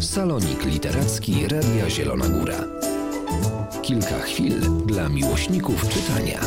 Salonik Literacki Radia Zielona Góra. Kilka chwil dla miłośników czytania.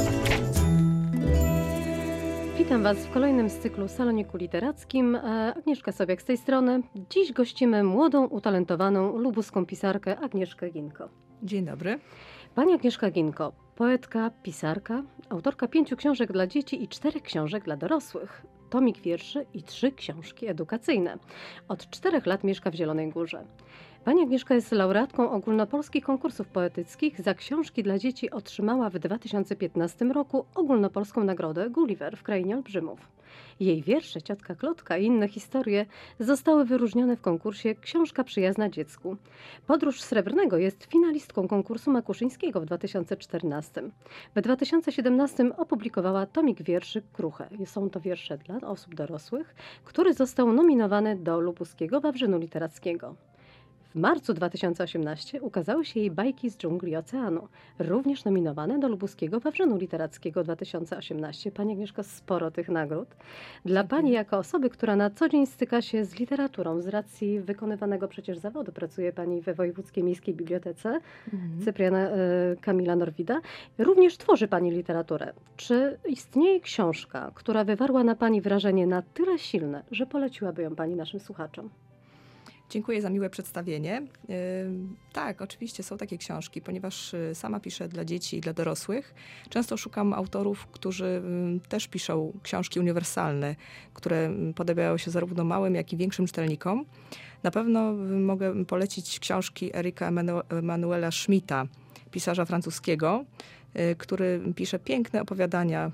Witam Was w kolejnym z cyklu Saloniku Literackim. Agnieszka Sobiak z tej strony. Dziś gościmy młodą, utalentowaną lubuską pisarkę Agnieszkę Ginko. Dzień dobry. Pani Agnieszka Ginko, poetka, pisarka, autorka 5 książek dla dzieci i 4 książek dla dorosłych. Tomik wierszy i 3 książki edukacyjne. Od 4 lat mieszka w Zielonej Górze. Pani Agnieszka jest laureatką ogólnopolskich konkursów poetyckich. Za książki dla dzieci otrzymała w 2015 roku ogólnopolską nagrodę Gulliver w Krainie Olbrzymów. Jej wiersze Ciotka Klotka i inne historie zostały wyróżnione w konkursie Książka przyjazna dziecku. Podróż Srebrnego jest finalistką konkursu Makuszyńskiego w 2014. W 2017 opublikowała tomik wierszy Kruche. Są to wiersze dla osób dorosłych, który został nominowany do Lubuskiego Wawrzynu Literackiego. W marcu 2018 ukazały się jej Bajki z dżungli oceanu, również nominowane do Lubuskiego Wawrzynu Literackiego 2018. Pani Agnieszko, sporo tych nagród. Dla Pani jako osoby, która na co dzień styka się z literaturą, z racji wykonywanego przecież zawodu, pracuje Pani we Wojewódzkiej Miejskiej Bibliotece Cypriana Kamila Norwida, również tworzy Pani literaturę. Czy istnieje książka, która wywarła na Pani wrażenie na tyle silne, że poleciłaby ją Pani naszym słuchaczom? Dziękuję za miłe przedstawienie. Tak, oczywiście są takie książki, ponieważ sama piszę dla dzieci i dla dorosłych. Często szukam autorów, którzy też piszą książki uniwersalne, które podobają się zarówno małym, jak i większym czytelnikom. Na pewno mogę polecić książki Erika Emanuela Schmidta, pisarza francuskiego, który pisze piękne opowiadania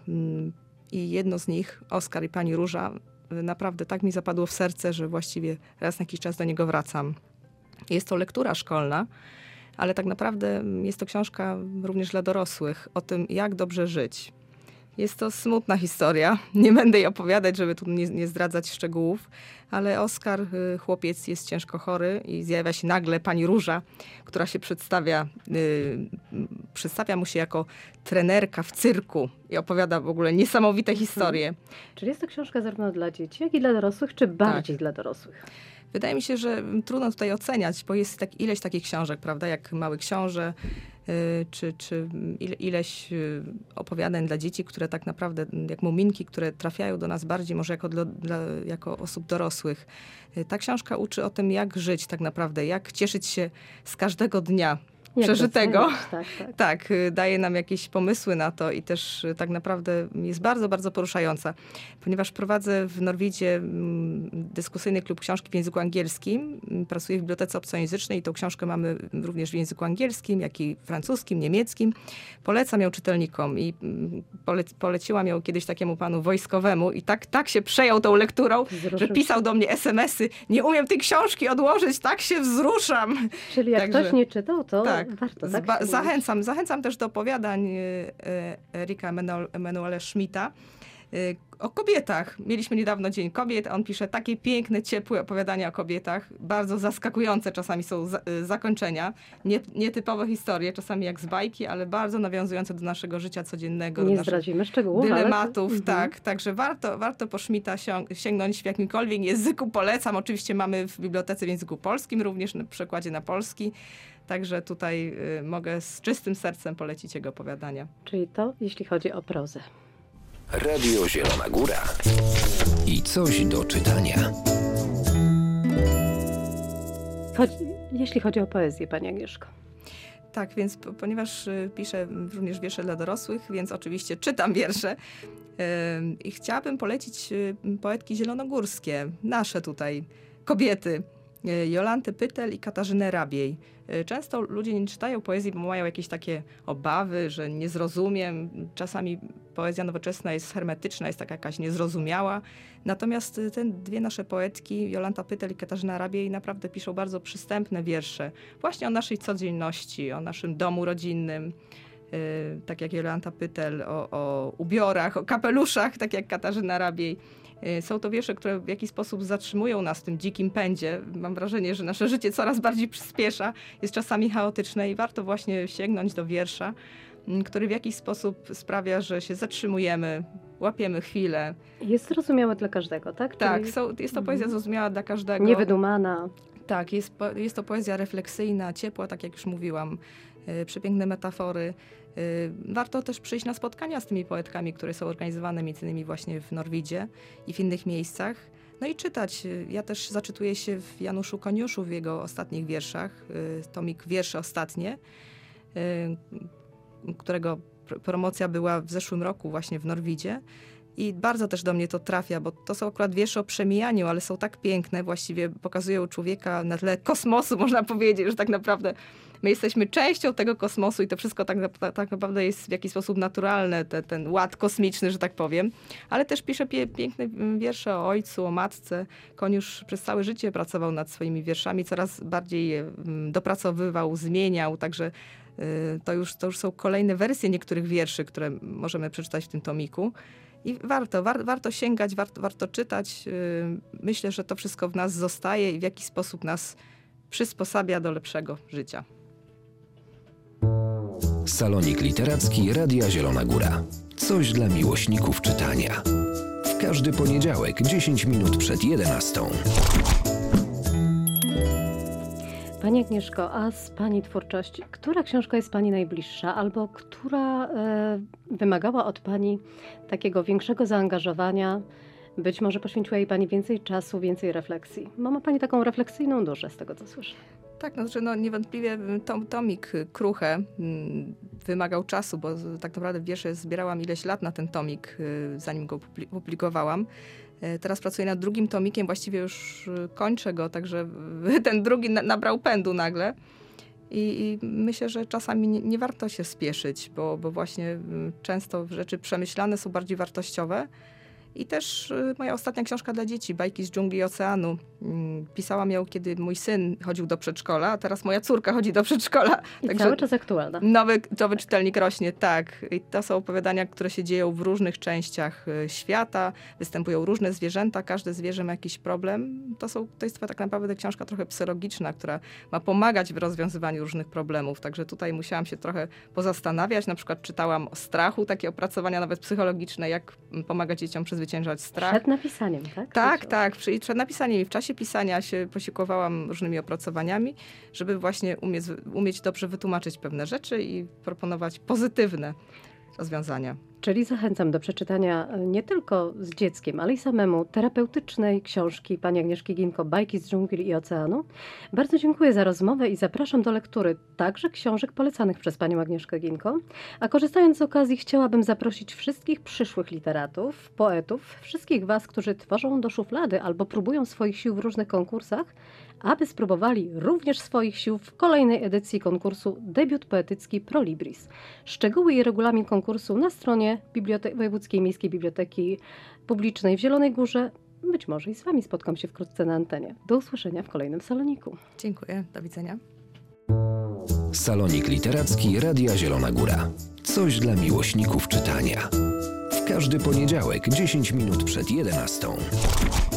i jedno z nich, Oskar i Pani Róża, naprawdę tak mi zapadło w serce, że właściwie raz na jakiś czas do niego wracam. Jest to lektura szkolna, ale tak naprawdę jest to książka również dla dorosłych o tym, jak dobrze żyć. Jest to smutna historia. Nie będę jej opowiadać, żeby tu nie zdradzać szczegółów, ale Oskar, chłopiec, jest ciężko chory i zjawia się nagle Pani Róża, która się przedstawia mu się jako trenerka w cyrku i opowiada w ogóle niesamowite historie. Czyli jest to książka zarówno dla dzieci, jak i dla dorosłych, czy bardziej dla dorosłych? Wydaje mi się, że trudno tutaj oceniać, bo jest ileś takich książek, prawda, jak Mały Książę, czy ileś opowiadań dla dzieci, które tak naprawdę, jak muminki, które trafiają do nas bardziej może jako osób dorosłych. Ta książka uczy o tym, jak żyć tak naprawdę, jak cieszyć się z każdego dnia przeżytego. Tak, daje nam jakieś pomysły na to i też tak naprawdę jest bardzo, bardzo poruszająca. Ponieważ prowadzę w Norwidzie dyskusyjny klub książki w języku angielskim, pracuję w bibliotece obcojęzycznej i tą książkę mamy również w języku angielskim, jak i francuskim, niemieckim. Polecam ją czytelnikom i poleciłam ją kiedyś takiemu panu wojskowemu i tak się przejął tą lekturą, że pisał do mnie SMS-y. Nie umiem tej książki odłożyć, tak się wzruszam. Czyli jak ktoś nie czytał, to warto, tak? Zachęcam też do opowiadań Erika Emanuela Schmidta o kobietach. Mieliśmy niedawno Dzień Kobiet, a on pisze takie piękne, ciepłe opowiadania o kobietach. Bardzo zaskakujące czasami są zakończenia. Nietypowe historie, czasami jak z bajki, ale bardzo nawiązujące do naszego życia codziennego. Nie zdradzimy szczegółów, dylematów, ale... tak. Także warto po Schmidta sięgnąć w jakimkolwiek języku. Polecam. Oczywiście mamy w bibliotece w języku polskim, również w przekładzie na polski. Także tutaj mogę z czystym sercem polecić jego opowiadania. Czyli to, jeśli chodzi o prozę. Radio Zielona Góra i coś do czytania. Jeśli chodzi o poezję, Pani Agnieszko. Tak, więc ponieważ piszę również wiersze dla dorosłych, więc oczywiście czytam wiersze. I chciałabym polecić poetki zielonogórskie, nasze tutaj kobiety. Jolantę Pytel i Katarzynę Rabiej. Często ludzie nie czytają poezji, bo mają jakieś takie obawy, że nie zrozumiem. Czasami poezja nowoczesna jest hermetyczna, jest taka jakaś niezrozumiała. Natomiast te dwie nasze poetki, Jolanta Pytel i Katarzyna Rabiej, naprawdę piszą bardzo przystępne wiersze. Właśnie o naszej codzienności, o naszym domu rodzinnym. Tak jak Jolanta Pytel, o ubiorach, o kapeluszach, tak jak Katarzyna Rabiej. Są to wiersze, które w jakiś sposób zatrzymują nas w tym dzikim pędzie. Mam wrażenie, że nasze życie coraz bardziej przyspiesza, jest czasami chaotyczne i warto właśnie sięgnąć do wiersza, który w jakiś sposób sprawia, że się zatrzymujemy, łapiemy chwilę. Jest zrozumiałe dla każdego, tak? Tak, jest to poezja zrozumiała dla każdego. Niewydumana. Tak, jest to poezja refleksyjna, ciepła, tak jak już mówiłam, przepiękne metafory. Warto też przyjść na spotkania z tymi poetkami, które są organizowane m.in. właśnie w Norwidzie i w innych miejscach. No i czytać. Ja też zaczytuję się w Januszu Koniuszu w jego ostatnich wierszach, tomik Wiersze ostatnie, którego promocja była w zeszłym roku właśnie w Norwidzie. I bardzo też do mnie to trafia, bo to są akurat wiersze o przemijaniu, ale są tak piękne, właściwie pokazują człowieka na tle kosmosu, można powiedzieć, że tak naprawdę my jesteśmy częścią tego kosmosu i to wszystko tak naprawdę jest w jakiś sposób naturalne, ten ład kosmiczny, że tak powiem. Ale też pisze piękne wiersze o ojcu, o matce. Koniusz przez całe życie pracował nad swoimi wierszami, coraz bardziej je dopracowywał, zmieniał, także to już są kolejne wersje niektórych wierszy, które możemy przeczytać w tym tomiku. I warto sięgać, warto czytać. Myślę, że to wszystko w nas zostaje i w jakiś sposób nas przysposabia do lepszego życia. Salonik literacki Radia Zielona Góra. Coś dla miłośników czytania. W każdy poniedziałek 10 minut przed 11. Pani Agnieszko, a z Pani twórczości, która książka jest Pani najbliższa albo która wymagała od Pani takiego większego zaangażowania? Być może poświęciła jej Pani więcej czasu, więcej refleksji. Ma Pani taką refleksyjną duszę, z tego co słyszę. Tak, niewątpliwie tomik Kruche wymagał czasu, bo tak naprawdę wiersze zbierałam ileś lat na ten tomik, zanim go publikowałam. Teraz pracuję nad drugim tomikiem, właściwie już kończę go, także ten drugi nabrał pędu nagle. I myślę, że czasami nie warto się spieszyć, bo właśnie często rzeczy przemyślane są bardziej wartościowe. I też moja ostatnia książka dla dzieci, Bajki z dżungli i oceanu. Pisałam ją, kiedy mój syn chodził do przedszkola, a teraz moja córka chodzi do przedszkola. I także cały czas aktualna. Nowy czytelnik rośnie, tak. I to są opowiadania, które się dzieją w różnych częściach świata. Występują różne zwierzęta, każde zwierzę ma jakiś problem. To jest tak naprawdę książka trochę psychologiczna, która ma pomagać w rozwiązywaniu różnych problemów. Także tutaj musiałam się trochę pozastanawiać. Na przykład czytałam o strachu, takie opracowania nawet psychologiczne, jak pomagać dzieciom przezwyciężać strach. Przed napisaniem, tak? Tak. Przed napisaniem i w czasie pisania się posiłkowałam różnymi opracowaniami, żeby właśnie umieć dobrze wytłumaczyć pewne rzeczy i proponować pozytywne rozwiązania. Czyli zachęcam do przeczytania nie tylko z dzieckiem, ale i samemu terapeutycznej książki pani Agnieszki Ginko, Bajki z dżungli i oceanu. Bardzo dziękuję za rozmowę i zapraszam do lektury także książek polecanych przez panią Agnieszkę Ginko. A korzystając z okazji chciałabym zaprosić wszystkich przyszłych literatów, poetów, wszystkich was, którzy tworzą do szuflady albo próbują swoich sił w różnych konkursach, aby spróbowali również swoich sił w kolejnej edycji konkursu Debiut Poetycki Pro Libris. Szczegóły i regulamin konkursu na stronie Wojewódzkiej Miejskiej Biblioteki Publicznej w Zielonej Górze. Być może i z wami spotkam się wkrótce na antenie. Do usłyszenia w kolejnym saloniku. Dziękuję, do widzenia. Salonik literacki Radia Zielona Góra. Coś dla miłośników czytania. W każdy poniedziałek 10 minut przed 11.